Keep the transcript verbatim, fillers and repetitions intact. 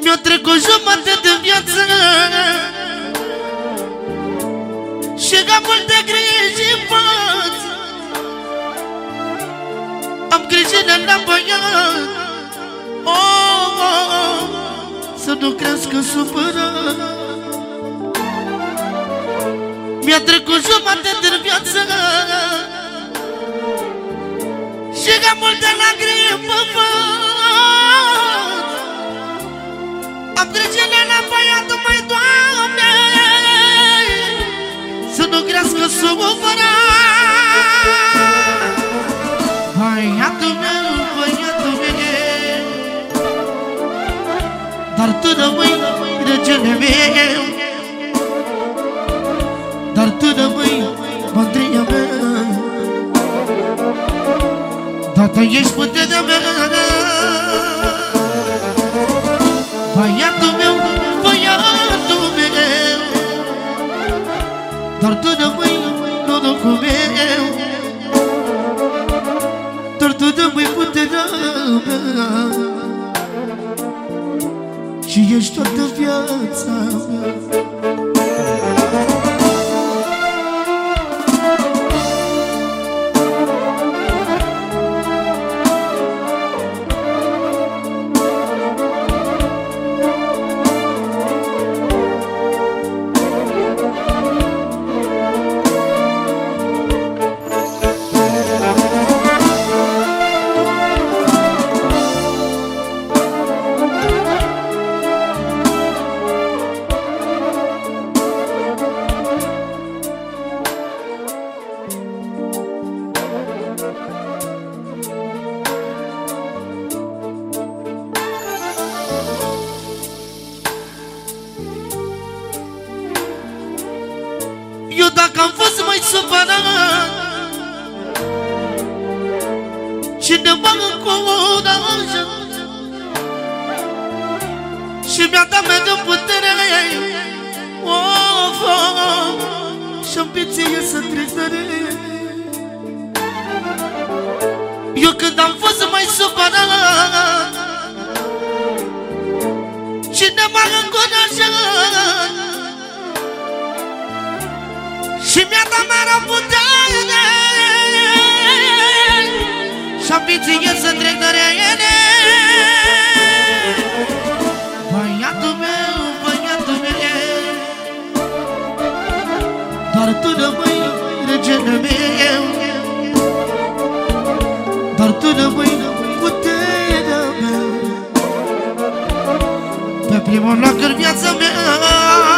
Mi-a trecut jumătate de viață și am multe griji în față. Am grijile la băiat, oh, oh, oh, să nu crească supărat. Mi-a trecut jumătate de viață și am multe lacrimi în față. Am grijile la băiatul, mai Doamne, să nu crească supărat. Băiatul meu, băiatul meu, dar tu rămâi regele meu, dar tu rămâi mândria mea, dar tu ești puterea mea. Băiatul meu, băiatul meu, dar tu rămâi norocul meu, dar tu rămâi puterea mea și ești toată viața mea. Eu dacă am fost mai supărat și ne m-am încurajat și mi-a dat mereu putere, of, of, și ambiție să trec tare. Eu când am fost mai supărat și ne m-am încurajat și mi-a dat mereu putere și ambiție să trec de ele. Băiatul meu, băiatul meu, doar tu rămâi regele meu, doar tu rămâi puterea mea. Pe primul loc în viața mea.